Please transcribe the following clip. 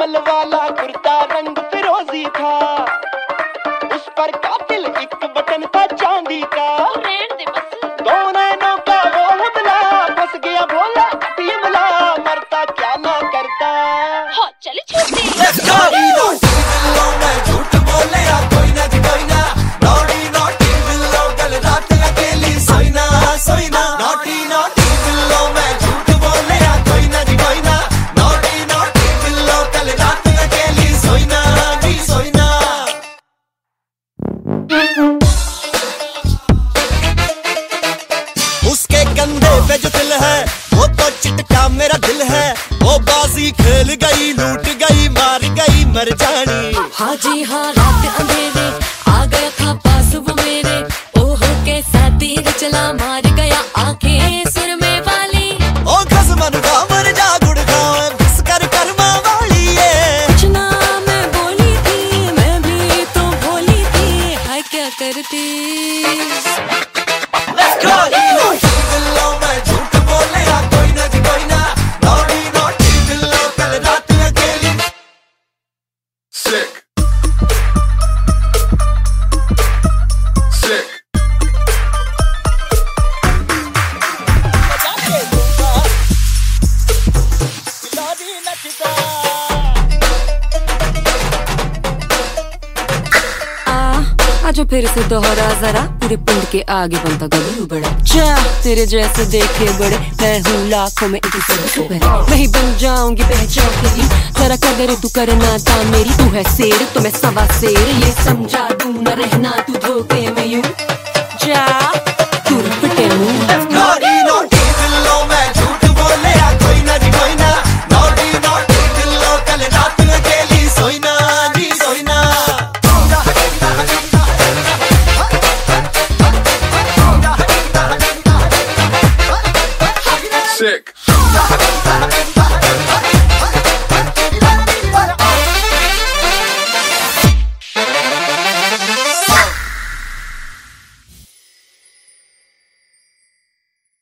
बगल वाला कुर्ता रंग फिरोजी था, उस पर कातिल एक बटन था चांदी का। दो नैनों का वो हमला, फंस गया भोला अतीमला, मरता क्या ना करता। हाँ चले छोटे उसके कंधे पे जो दिल है वो तो चिटका मेरा दिल है। वो बाजी खेल गई, लूट गई, मार गई, मर जानी। हाँ जी हाँ, रात अंधेरे आ गया था पास वो मेरे, ओहो कैसा तीर चला, मार गया आंखें सुरमे वाली। ओ कसमन का मर जा गुड़ गाँव घुस कर कर्मा वाली है। कुछ ना मैं बोली थी, मैं भी तो भोली थी, हाय क्या करती। Sick. Sick. आजो फिर से दोहरा जरा, पूरे पिंड के आगे बनता गबरू बड़ा। जा तेरे जैसे देखे बड़े, मैं हूँ लाखों में एक सबसे बड़ा। नहीं बन जाऊंगी पहचान तेरी, जरा कदर तू करना था मेरी। तू है शेर तो मैं सवा शेर, ये समझा दूं न रहना तू धोखे में यूं। जा तू पिटे मुंह Sick.